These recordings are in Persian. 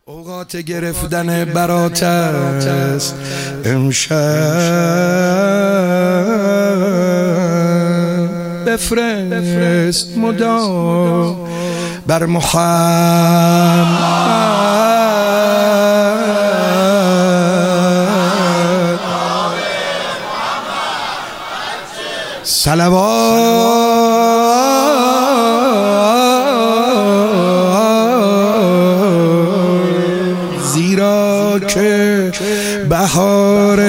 اوقات گرفتن برات است امشب، بفرست مدام بر محمد صلوات، زیرا که بهار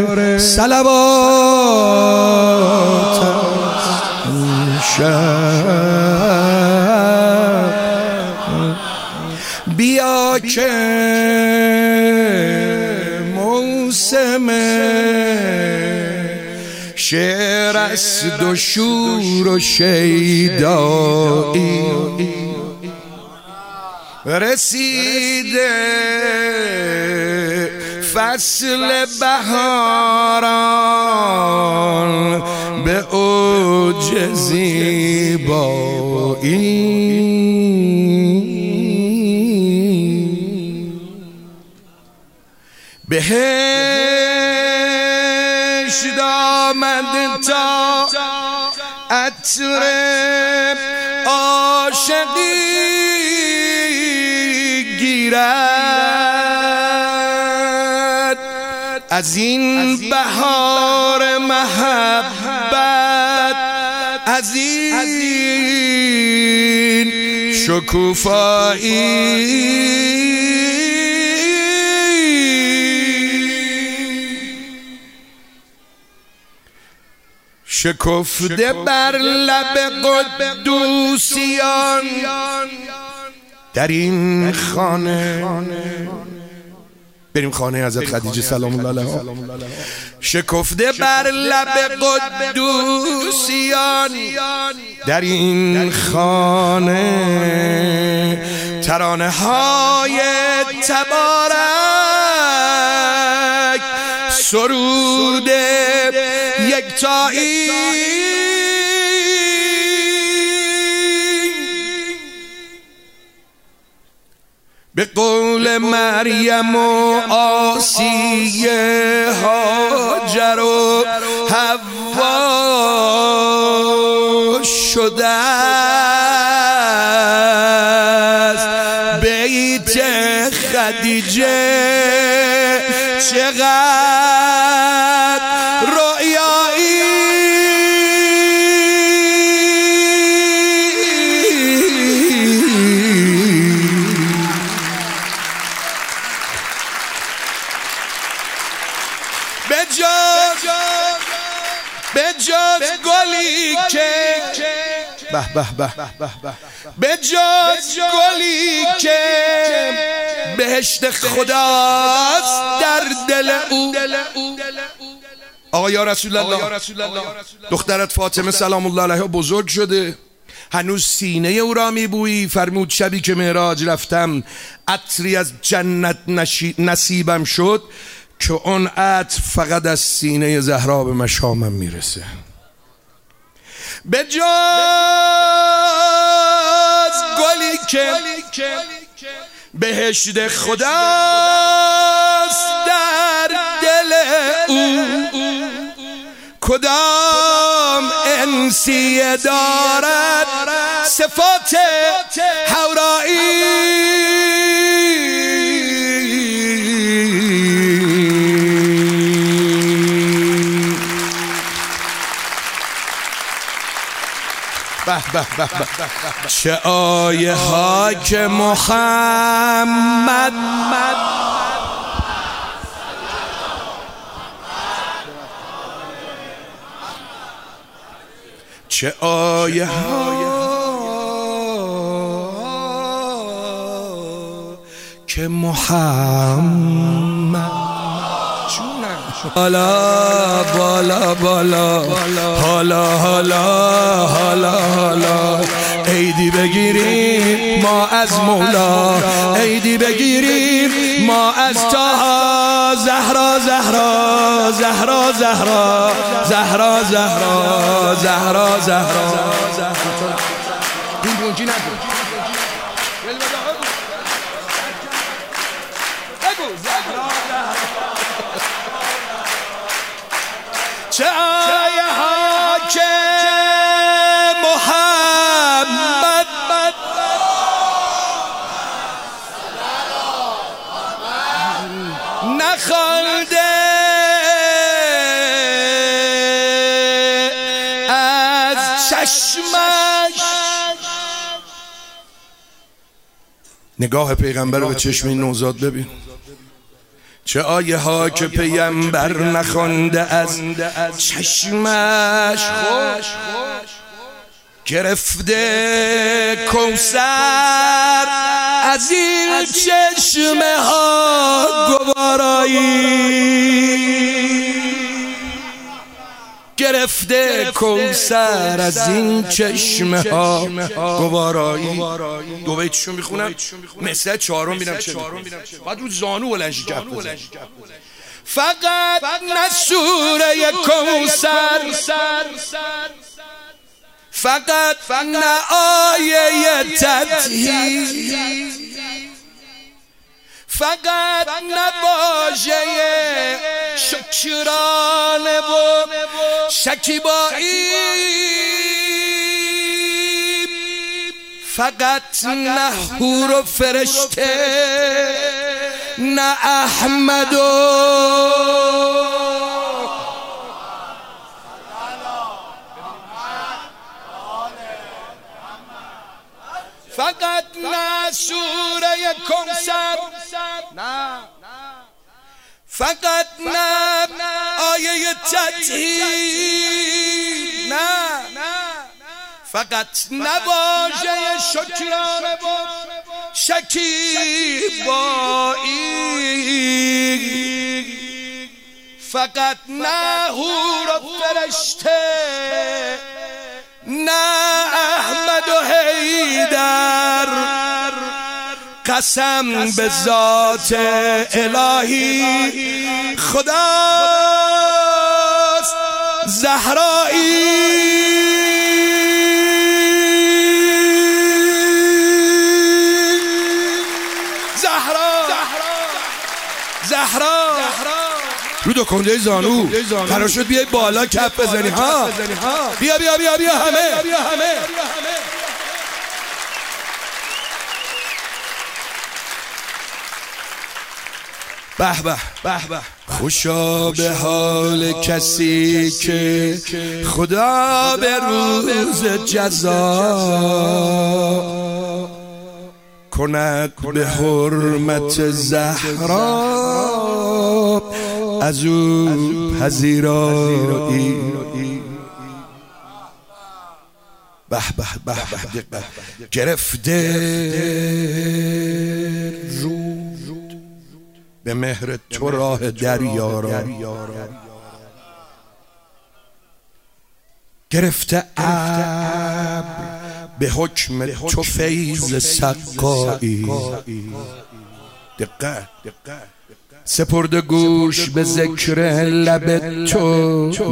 صلوات امشب. بیا که موسم شعر است و شور و شیدایی، رسیده فصل بهاران به اوج زیبایی. بهشت آمد تا عطر عاشقی گیرد، از این بهار محبت، از این شکوفایی. شکفته بر لب قدوسیان در این خانه، بریم خانه حضرت خدیجه سلام الله علیها. شکفته بر لب قدوسیان در این خانه، ترانه های تبارک، سرود یکتایی. به قول مریم و آسیه، هاجر و حوا شده است بیت خدیجه، چقدر رویایی. به جز گلی که به به به به جز گلی که بهشت خداست در دل او. آقا یا رسول الله، دخترت فاطمه سلام الله علیها بزرگ شده، هنوز سینه او را میبویی. فرمود شبی که معراج رفتم، عطری از جنت نصیبم شد که اون عطر فقط از سینه زهرا به مشامم میرسه. به جز گلی که بهشت خداست در دل او، کدام انسیه دارد صفات حورایی. چه آیه ها که محمد چه آیه ها که محمد حالا بالا بالا، حالا حالا حالا حالا، عیدی بگیریم ما از مولا، عیدی بگیریم ما از طه، زهرا زهرا زهرا زهرا زهرا زهرا زهرا زهرا. چه آیه ها که محمد نخوانده از چشمش. نگاه پیغمبر رو به چشم این نوزاد ببین. چه آیه ها که پیغمبر نخوانده از چشمش. گرفته کوثر از این چشمه ها گوارایی. گرفته کوثر از این چشمه ها گوارایی. دو بیتشو میخونم، مثل چهارم میرم چه بعد رو زانو بلنشی کف بزن. فقط نه سوره کوثر، فقط نه آیه تطهیر، فقط نه واژه شکرانه و شکیبایی، فقط نه حور و فرشته، نه احمد و فقط نه سوره کوثر، نه فقط نه آیه تطهیر، نه فقط نه واژه شکرانه و شکیبایی، فقط نه حور و فرشته، نه احمد و حیدر. قسم به ذات الهی خداست زهرایی. زهرا رو دو کنده زانو قرار شد بیای بالا کف بزنی. ها بیا بیا بیا بیا همه. به به به به. خوشا به حال کسی که خدا به روز جزا کند به حرمت زهرا از او پذیرایی. به به به به. گرفته رود به مهر تو راه دریا را، گرفته ابر به حکم تو فیض سقایی. دقت سپرده گوش به ذکر لب تو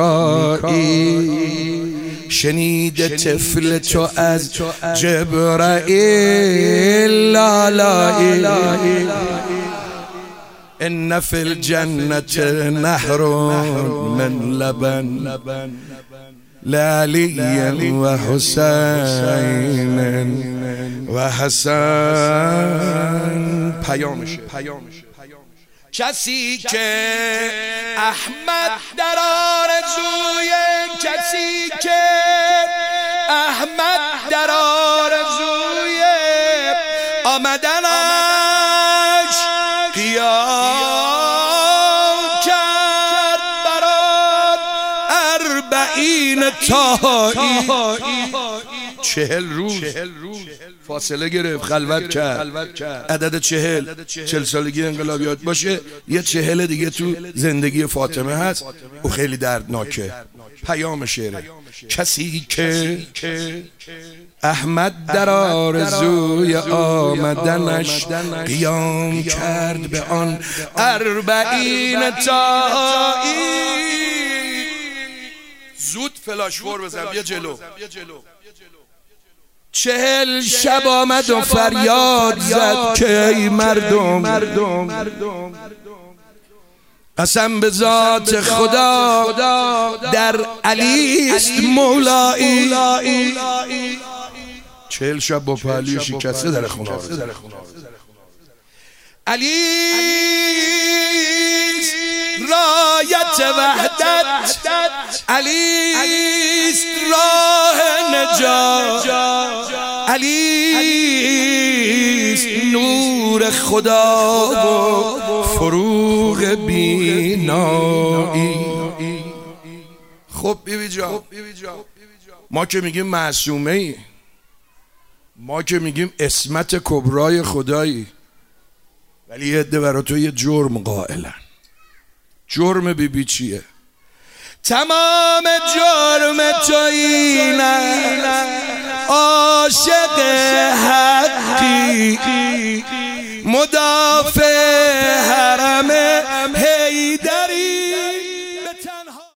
میکایی. شنیده طفل تو از جبرائیل لالایی. ان فی الجنة نهر من لبن لعلی و حسین و حسن. پیامشه کسی که احمد در آرزوی، کسی که احمد در آرزوی آمدنش قیام کرد بران 40 تایی. 40 روز فاصله گرفت، خلوت کرد. عدد 40 سالگی انقلابیات باشه، یه 40 دیگه تو زندگی فاطمه هست و خیلی دردناکه. پیام شعره کسی که احمد در آرزوی آمدنش قیام کرد به آن 40 تایی. زود فلاش فور بزن، بیا جلو. 40 شب آمد و فریاد زد که ای مردم، قسم به ذات خدا در علی است مولایی. 40 شب با پهلوی شکسته در خونه علی رایت وحدت، علی است راه نجات، علی است نور خدا و فروغ بینایی. خب بیبی جان، ما که میگیم معصومه ای، ما که میگیم اسمت کبرای خدایی، ولی یه عده برای تو یه جرم قائلن. جرم بیبی چیه؟ تمام جرم تو اینه عاشق حقی، مدافع